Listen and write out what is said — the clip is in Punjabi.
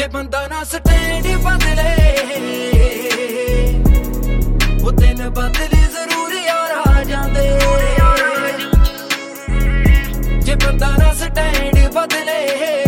ਜੇ ਬੰਦਾ ਨਾ ਸਟੈਂਡ ਬਦਲੇ ਉਹ ਦਿਨ ਬਦਲੇ ਜ਼ਰੂਰ ਯਾਰ ਆ ਜਾਂਦੇ ਜੇ ਬੰਦਾ ਨਾ ਸਟੈਂਡ ਬਦਲੇ